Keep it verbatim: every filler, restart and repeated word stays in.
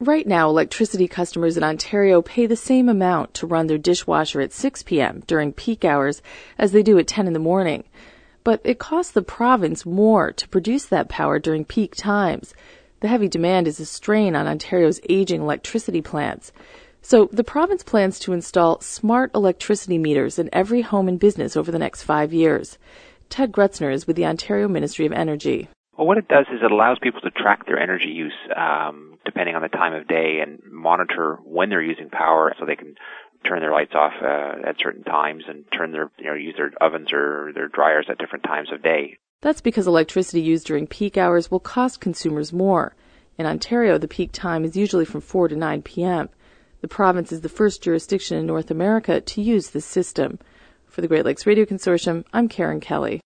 Right now, electricity customers in Ontario pay the same amount to run their dishwasher at six p.m. during peak hours as they do at ten in the morning. But it costs the province more to produce that power during peak times. The heavy demand is a strain on Ontario's aging electricity plants. So the province plans to install smart electricity meters in every home and business over the next five years. Ted Grutzner is with the Ontario Ministry of Energy. Well, what it does is it allows people to track their energy use um, depending on the time of day and monitor when they're using power so they can turn their lights off uh, at certain times and turn their, you know, use their ovens or their dryers at different times of day. That's because electricity used during peak hours will cost consumers more. In Ontario, the peak time is usually from four to nine p.m. The province is the first jurisdiction in North America to use this system. For the Great Lakes Radio Consortium, I'm Karen Kelly.